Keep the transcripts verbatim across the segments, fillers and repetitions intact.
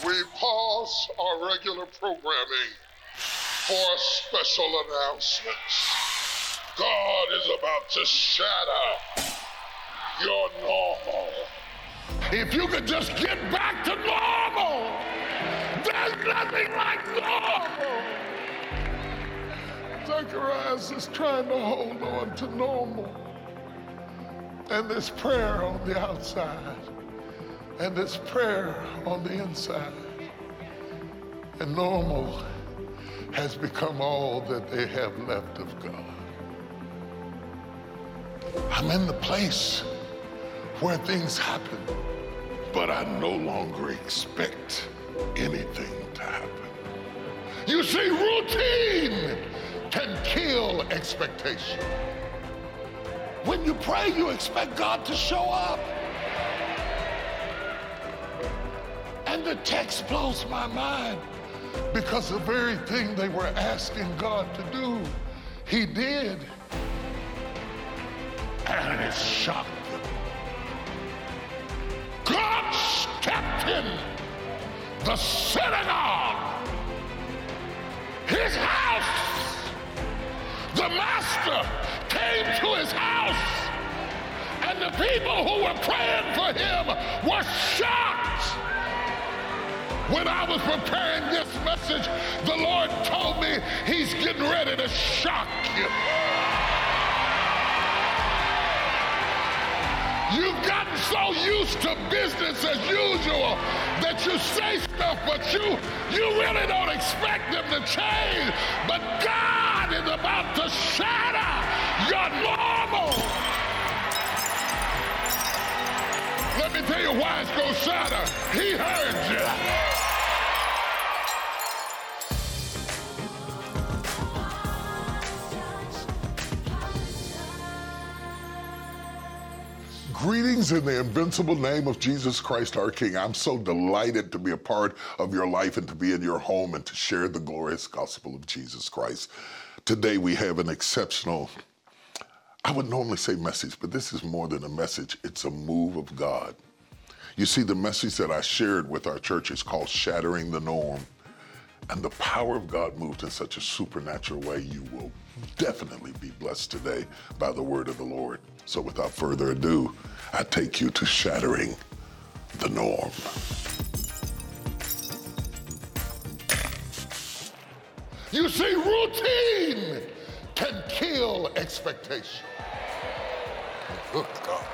We pause our regular programming for a special announcement. God is about to shatter your normal. If you could just get back to normal, there's nothing like normal. Zacharias is trying to hold on to normal. And there's prayer on the outside. And there's prayer on the inside. And normal has become all that they have left of God. I'm in the place where things happen, but I no longer expect anything to happen. You see, routine can kill expectation. When you pray, you expect God to show up. And the text blows my mind because the very thing they were asking God to do, he did. And it shocked them. God stepped in the synagogue, his house. The master came to his house, and the people who were praying for him were shocked. When I was preparing this message, the Lord told me he's getting ready to shock you. You've gotten so used to business as usual that you say stuff, but you, you really don't expect them to change. But God is about to shatter your normal. Let me tell you why it's going to shatter. He heard you. Greetings in the invincible name of Jesus Christ, our King. I'm so delighted to be a part of your life and to be in your home and to share the glorious gospel of Jesus Christ. Today we have an exceptional, I would normally say message, but this is more than a message. It's a move of God. You see, the message that I shared with our church is called Shattering the Norm. And the power of God moved in such a supernatural way. You will definitely be blessed today by the word of the Lord. So without further ado, I take you to Shattering the Norm. You see, routine can kill expectation. Good God.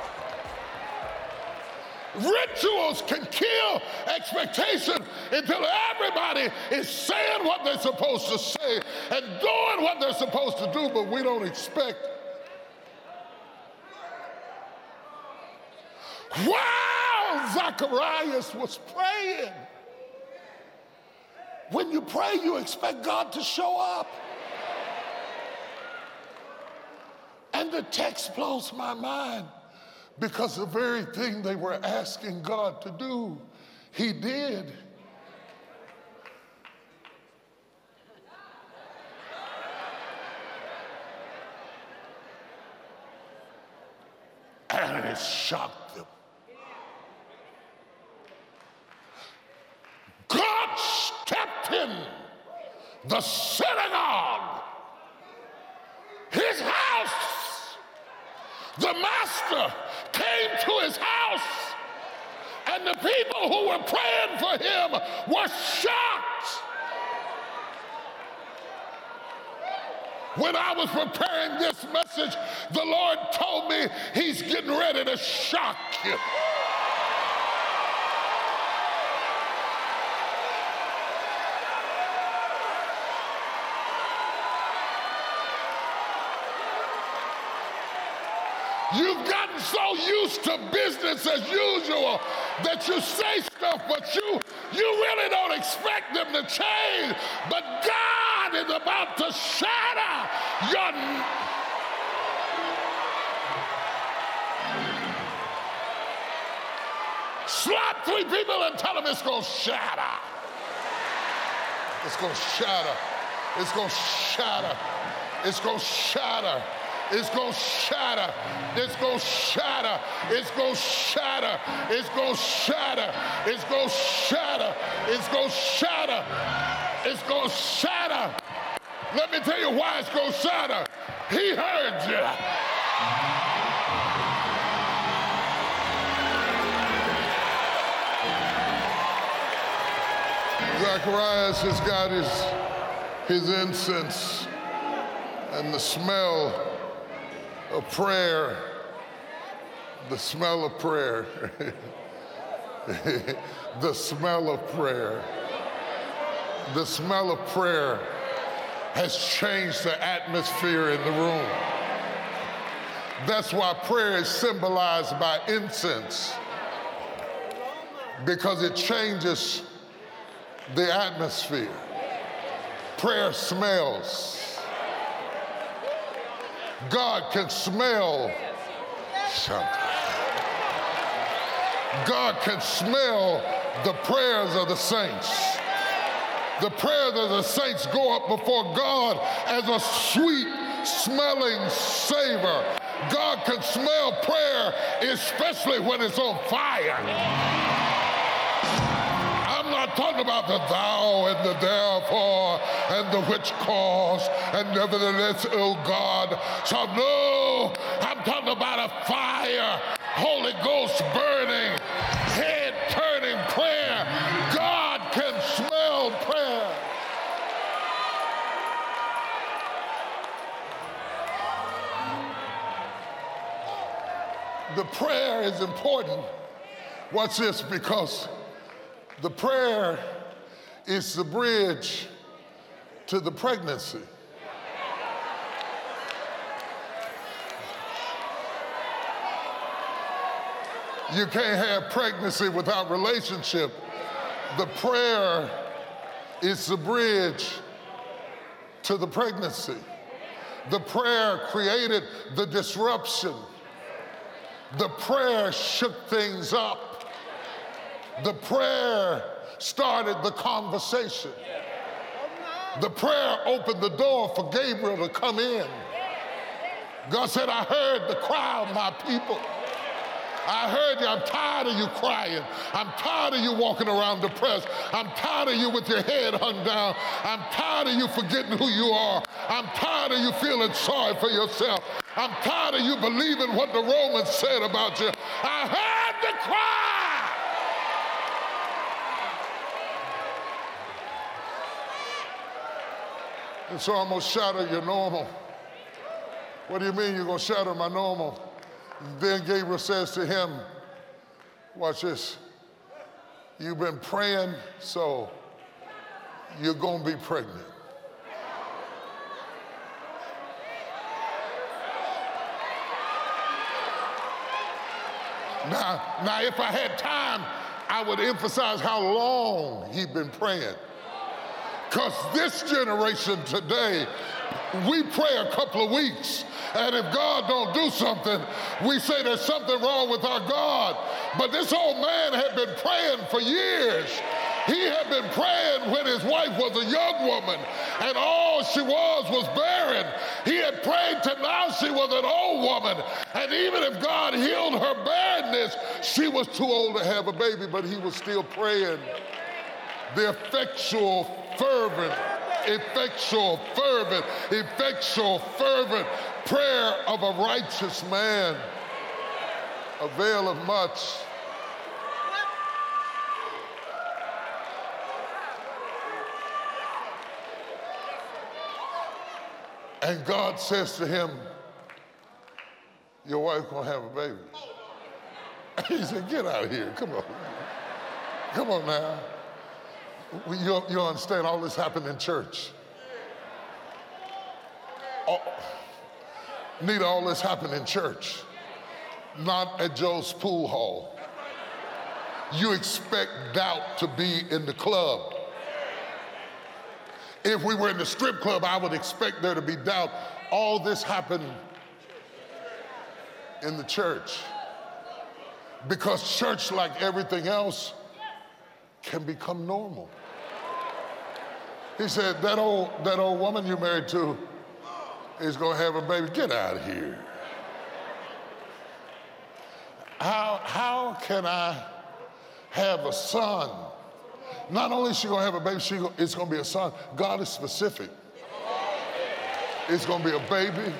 Rituals can kill expectation until everybody is saying what they're supposed to say and doing what they're supposed to do, but we don't expect. While Zacharias was praying, when you pray, you expect God to show up. And the text blows my mind. Because the very thing they were asking God to do, he did. And it shocked them. God stepped in the synagogue, his house. The master came to his house, and the people who were praying for him were shocked. When I was preparing this message, the Lord told me he's getting ready to shock you. You've gotten so used to business as usual that you say stuff, but you, you really don't expect them to change. But God is about to shatter your... Slap three people and tell them it's going to shatter. It's going to shatter. It's going to shatter. It's going to shatter. It's gonna shatter. It's gonna shatter. It's gonna shatter. It's gonna shatter. It's gonna shatter. It's gonna shatter. It's gonna shatter. Let me tell you why it's gonna shatter. He heard you. Zacharias has got his, his incense and the smell of prayer, the smell of prayer, the smell of prayer, the smell of prayer has changed the atmosphere in the room. That's why prayer is symbolized by incense, because it changes the atmosphere. Prayer smells. God can smell something. God can smell the prayers of the saints. The prayers of the saints go up before God as a sweet smelling savor. God can smell prayer, especially when it's on fire. I'm not talking about the thou and the therefore and the which cause and nevertheless, oh God. So no, I'm talking about a fire, Holy Ghost burning, head turning prayer. God can smell prayer. The prayer is important. Watch this, because the prayer is the bridge to the pregnancy. You can't have pregnancy without relationship. The prayer is the bridge to the pregnancy. The prayer created the disruption. The prayer shook things up. The prayer started the conversation. The prayer opened the door for Gabriel to come in. God said, I heard the cry of my people. I heard you. I'm tired of you crying. I'm tired of you walking around depressed. I'm tired of you with your head hung down. I'm tired of you forgetting who you are. I'm tired of you feeling sorry for yourself. I'm tired of you believing what the Romans said about you. I heard the cry. And so I'm going to shatter your normal. What do you mean you're going to shatter my normal? Then Gabriel says to him, watch this, you've been praying, so you're going to be pregnant. Now, now, if I had time, I would emphasize how long he'd been praying. Because this generation today, we pray a couple of weeks, and if God don't do something, we say there's something wrong with our God. But this old man had been praying for years. He had been praying when his wife was a young woman, and all she was was barren. He had prayed till now she was an old woman, and even if God healed her barrenness, she was too old to have a baby, but he was still praying. The effectual, fervent, effectual, fervent, effectual, fervent prayer of a righteous man availeth much. And God says to him, your wife gonna have a baby. He said, get out of here, come on. Come on now. You, you understand all this happened in church. All, Nita, all this happened in church, not at Joe's pool hall. You expect doubt to be in the club. If we were in the strip club, I would expect there to be doubt. All this happened in the church. Because church, like everything else, can become normal. He said, that old, that old woman you married to, is going to have a baby. Get out of here. How, how can I have a son? Not only is she going to have a baby, she go, it's going to be a son. God is specific. It's going to be a baby.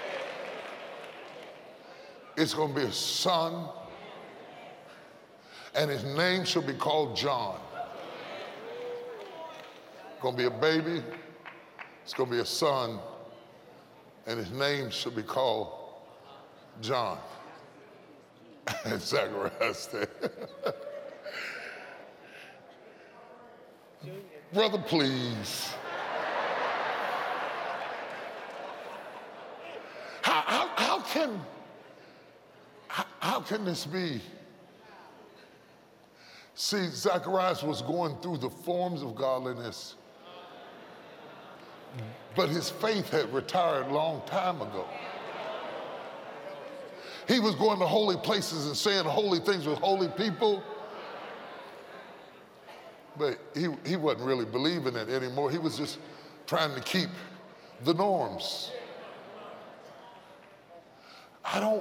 It's going to be a son. And his name shall be called John. It's going to be a baby. It's going to be a son. And his name shall be called John. And Zacharias said, brother, please. How, how, how can how, how can this be? See, Zacharias was going through the forms of godliness, but his faith had retired a long time ago. He was going to holy places and saying holy things with holy people, but he, he wasn't really believing it anymore. He was just trying to keep the norms. I don't,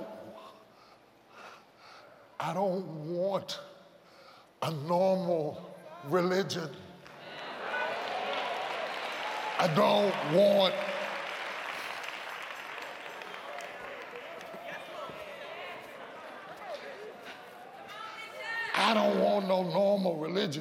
I don't want a normal religion. I don't want I don't want no normal religion.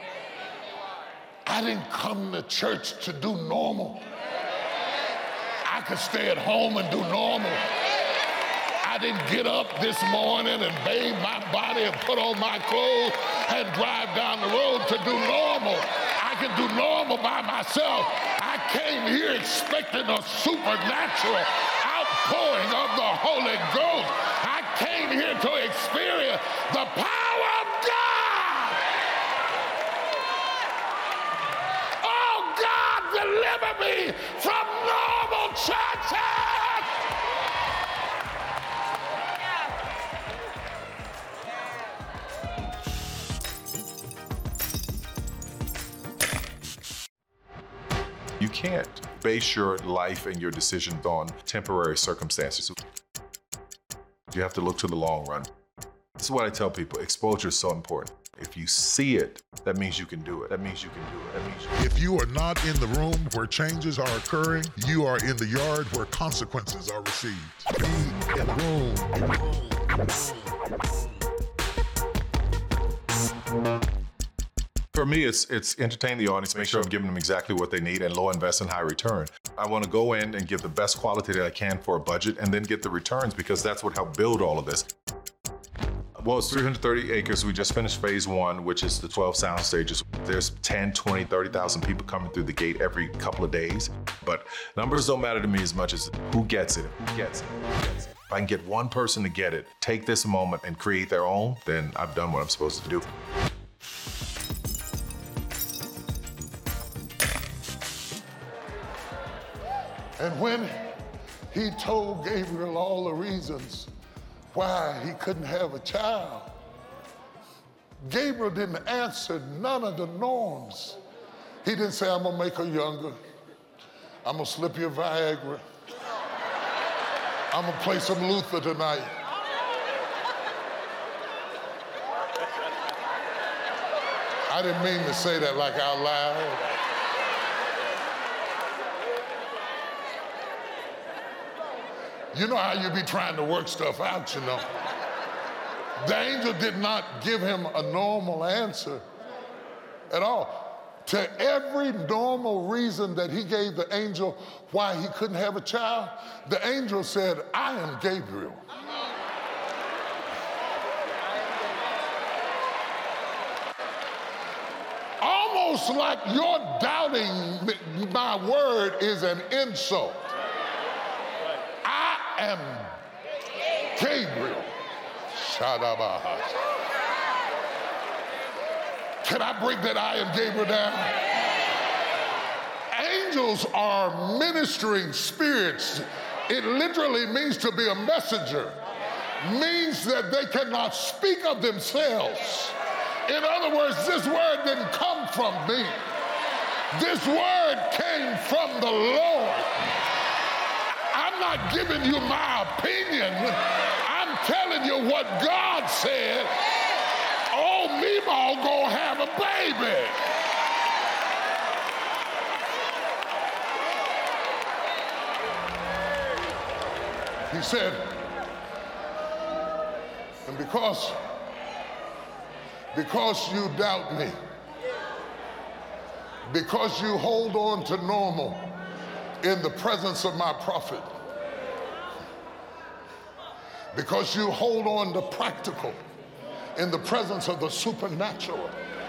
I didn't come to church to do normal. I could stay at home and do normal. I didn't get up this morning and bathe my body and put on my clothes and drive down the road to do normal. I can do normal by myself. I came here expecting a supernatural outpouring of the Holy Ghost. I came here to experience the power of God. Oh, God, deliver me from normal churches. You can't base your life and your decisions on temporary circumstances. You have to look to the long run. This is what I tell people. Exposure is so important. If you see it, that means you can do it. That means you can do it. That means you can. If you are not in the room where changes are occurring, you are in the yard where consequences are received. Be in the room. For me, it's it's entertain the audience, make sure I'm giving them exactly what they need, and low invest and high return. I want to go in and give the best quality that I can for a budget and then get the returns, because that's what helped build all of this. Well, it's three hundred thirty acres. We just finished phase one, which is the twelve sound stages. There's ten, twenty, thirty thousand people coming through the gate every couple of days. But numbers don't matter to me as much as who gets it, who gets it, who gets it. If I can get one person to get it, take this moment and create their own, then I've done what I'm supposed to do. And when he told Gabriel all the reasons why he couldn't have a child, Gabriel didn't answer none of the norms. He didn't say, I'm gonna make her younger. I'm gonna slip you a Viagra. I'm gonna play some Luther tonight. I didn't mean to say that like out loud. You know how you be trying to work stuff out, you know. The angel did not give him a normal answer at all. To every normal reason that he gave the angel why he couldn't have a child, the angel said, I am Gabriel. Almost like your doubting my word is an insult. I am Gabriel. Shadabaha. Can I break that I am Gabriel down? Angels are ministering spirits. It literally means to be a messenger. Means that they cannot speak of themselves. In other words, this word didn't come from me. This word came from the Lord. I'm not giving you my opinion. I'm telling you what God said. Old Meemaw gonna have a baby. He said, and because, because you doubt me, because you hold on to normal in the presence of my prophet, because you hold on to practical in the presence of the supernatural,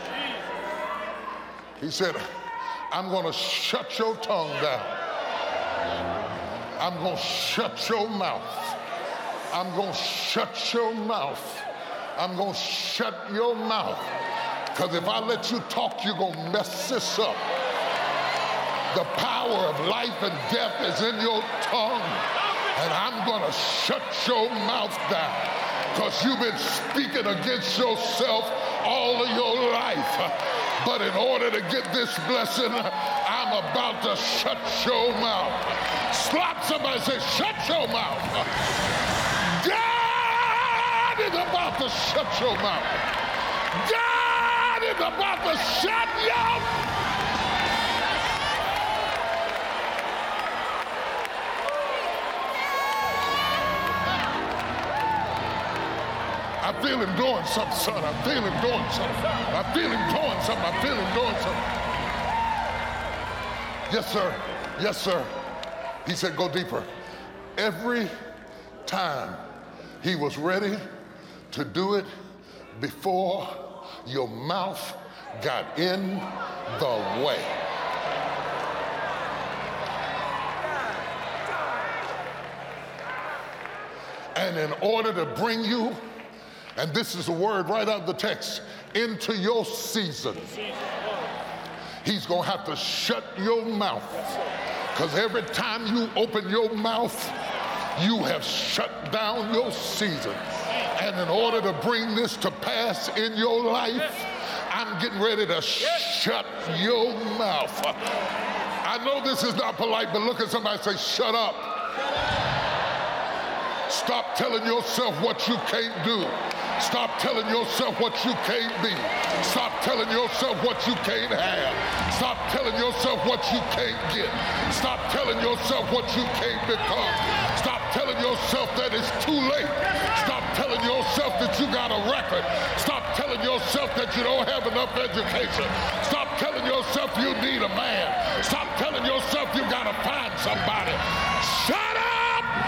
he said, I'm going to shut your tongue down. I'm going to shut your mouth. I'm going to shut your mouth. I'm going to shut your mouth. Because if I let you talk, you're going to mess this up. The power of life and death is in your tongue. And I'm going to shut your mouth down. Because you've been speaking against yourself all of your life. But in order to get this blessing, I'm about to shut your mouth. Slap somebody, say, shut your mouth. God is about to shut your mouth. God is about to shut your mouth. I feel him doing something, son. I feel him doing something. I feel him doing something. I feel him doing something. Yes, sir. Yes, sir. He said, go deeper. Every time he was ready to do it before your mouth got in the way. And in order to bring you, and this is a word right out of the text, into your season, he's going to have to shut your mouth. Because every time you open your mouth, you have shut down your season. And in order to bring this to pass in your life, I'm getting ready to shut your mouth. I know this is not polite, but look at somebody and say, shut up. Stop telling yourself what you can't do. Stop telling yourself what you can't be. Stop telling yourself what you can't have. Stop telling yourself what you can't get. Stop telling yourself what you can't become. Stop telling yourself that it's too late. Stop telling yourself that you got a record. Stop telling yourself that you don't have enough education. Stop telling yourself you need a man. Stop telling yourself you got to find somebody. Shut up!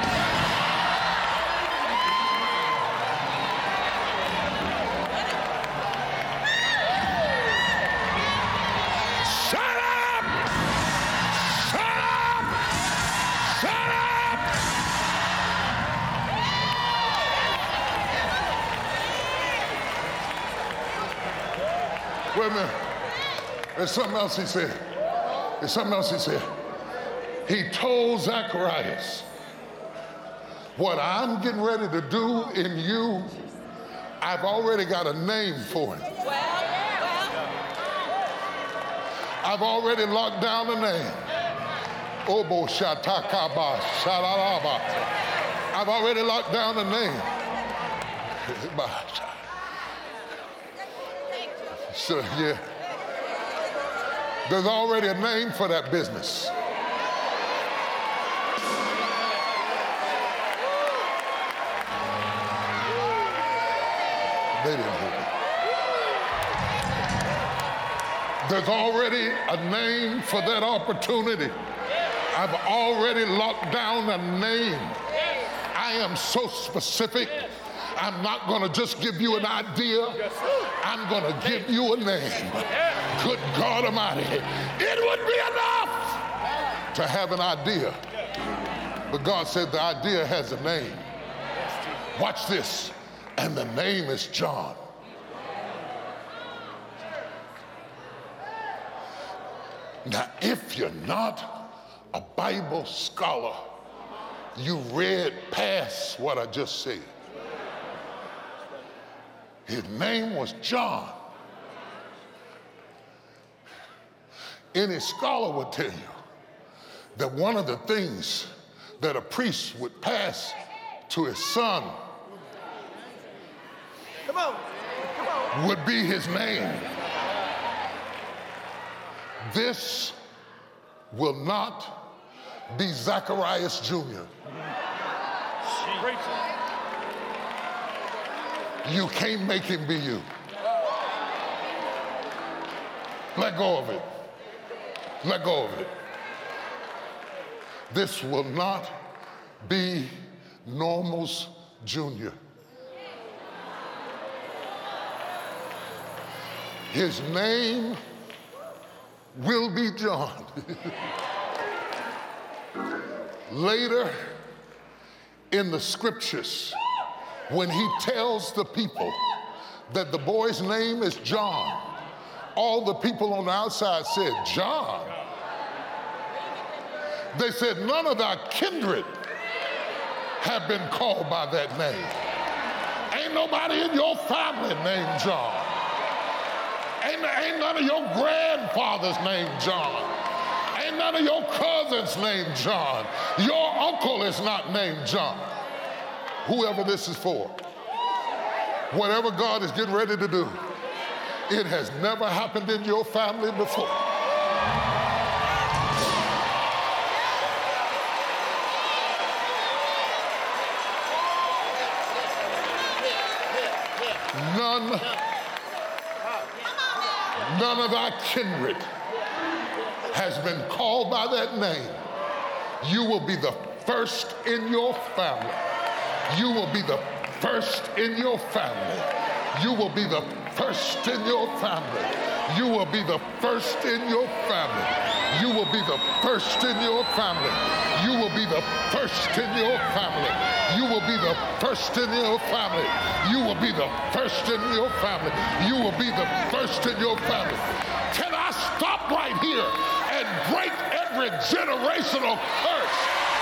Wait a minute. There's something else he said. There's something else he said. He told Zacharias, what I'm getting ready to do in you, I've already got a name for it. I've already locked down a name. Obo shatakaba shalalaba. I've already locked down a name. So, yeah. There's already a name for that business. They didn't hear me. There's already a name for that opportunity. I've already locked down a name. I am so specific. I'm not going to just give you an idea. I'm going to give you a name. Good God Almighty. It would be enough to have an idea. But God said the idea has a name. Watch this. And the name is John. Now, if you're not a Bible scholar, you read past what I just said. His name was John. Any scholar would tell you that one of the things that a priest would pass to his son Come on. Come on. would be his name. This will not be Zacharias Junior You can't make him be you. Let go of it. Let go of it. This will not be Normal's Junior His name will be John. Later in the scriptures, when he tells the people that the boy's name is John, all the people on the outside said, John. They said, none of thy kindred have been called by that name. Ain't nobody in your family named John. Ain't, ain't none of your grandfathers named John. Ain't none of your cousins named John. Your uncle is not named John. Whoever this is for, whatever God is getting ready to do, it has never happened in your family before. None, none of thy kindred has been called by that name. You will be the first in your family. You will be the first in your family. You will be the first in your family. You will be the first in your family. You will be the first in your family. You will be the first in your family. You will be the first in your family. You will be the first in your family. You will be the first in your family. Can I stop right here and break every generational curse?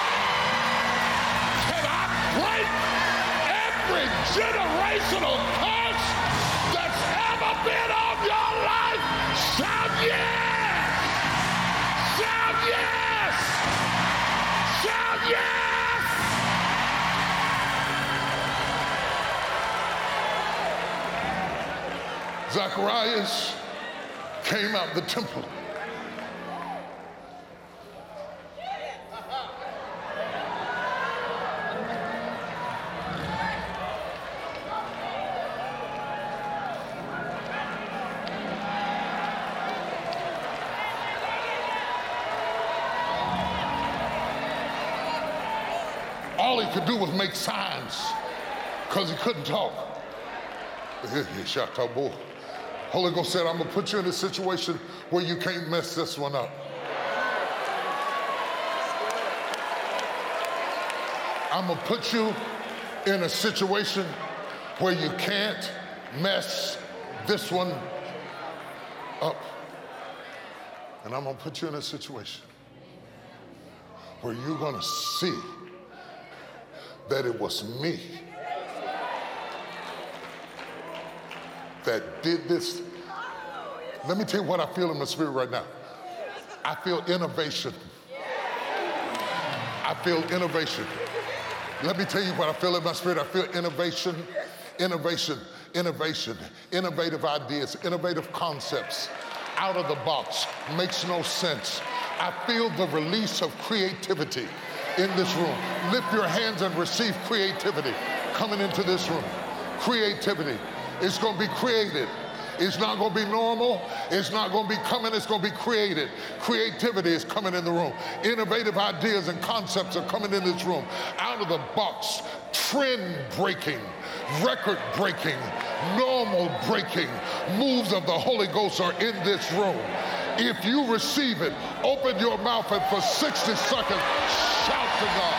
Can I break every generational curse that's ever been on your life? Shout yes! Shout yes! Shout yes! Zacharias came out the temple. All he could do was make signs because he couldn't talk. Holy Ghost said, I'm going to put you in a situation where you can't mess this one up. I'm going to put you in a situation where you can't mess this one up. And I'm going to put you in a situation where you're going to see that it was me that did this. Let me tell you what I feel in my spirit right now. I feel innovation. I feel innovation. Let me tell you what I feel in my spirit. I feel innovation, innovation, innovation, innovative ideas, innovative concepts, out of the box, makes no sense. I feel the release of creativity in this room. Lift your hands and receive creativity coming into this room. Creativity. It's going to be created. It's not going to be normal. It's not going to be coming. It's going to be created. Creativity is coming in the room. Innovative ideas and concepts are coming in this room. Out of the box, trend breaking, record breaking, normal breaking moves of the Holy Ghost are in this room. If you receive it, open your mouth and for sixty seconds, shout to God.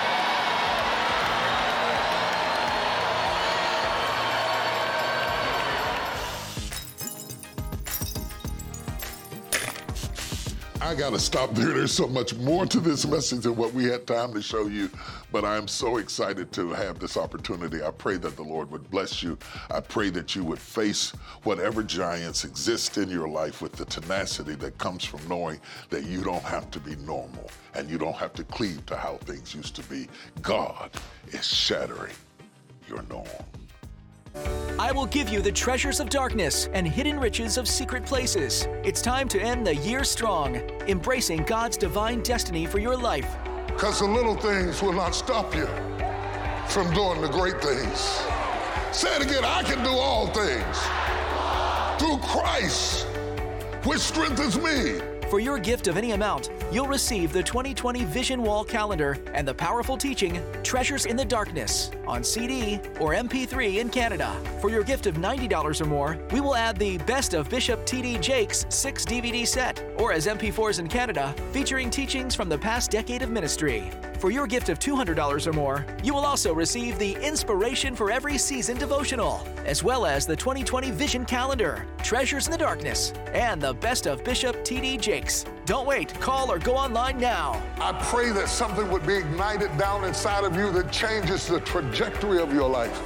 I got to stop there. There's so much more to this message than what we had time to show you. But I am so excited to have this opportunity. I pray that the Lord would bless you. I pray that you would face whatever giants exist in your life with the tenacity that comes from knowing that you don't have to be normal and you don't have to cleave to how things used to be. God is shattering your norm. I will give you the treasures of darkness and hidden riches of secret places. It's time to end the year strong, embracing God's divine destiny for your life. Because the little things will not stop you from doing the great things. Say it again, I can do all things through Christ, which strengthens me. For your gift of any amount, you'll receive the twenty twenty Vision Wall Calendar and the powerful teaching, Treasures in the Darkness, on C D or M P three in Canada. For your gift of ninety dollars or more, we will add the Best of Bishop T D Jakes six D V D set, or as M P fours in Canada, featuring teachings from the past decade of ministry. For your gift of two hundred dollars or more, you will also receive the Inspiration for Every Season devotional, as well as the twenty twenty Vision Calendar, Treasures in the Darkness, and the Best of Bishop T D Jakes. Don't wait, call or go online now. I pray that something would be ignited down inside of you that changes the trajectory of your life.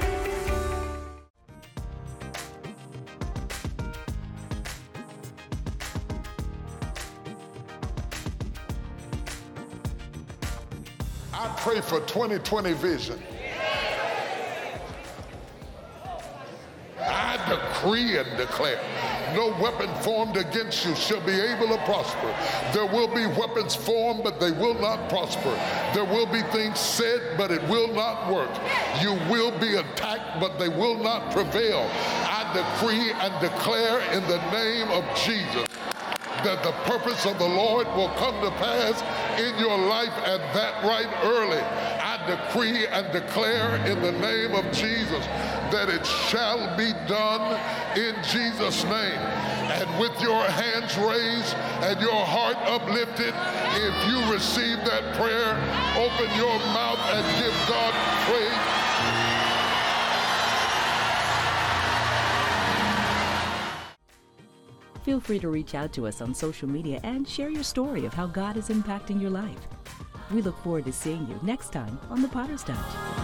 I pray for twenty twenty vision. I decree and declare, no weapon formed against you shall be able to prosper. There will be weapons formed, but they will not prosper. There will be things said, but it will not work. You will be attacked, but they will not prevail. I decree and declare in the name of Jesus that the purpose of the Lord will come to pass in your life, and that right early. I decree and declare in the name of Jesus that it shall be done in Jesus' name. And with your hands raised and your heart uplifted, if you receive that prayer, open your mouth and give God praise. Feel free to reach out to us on social media and share your story of how God is impacting your life. We look forward to seeing you next time on The Potter's Touch.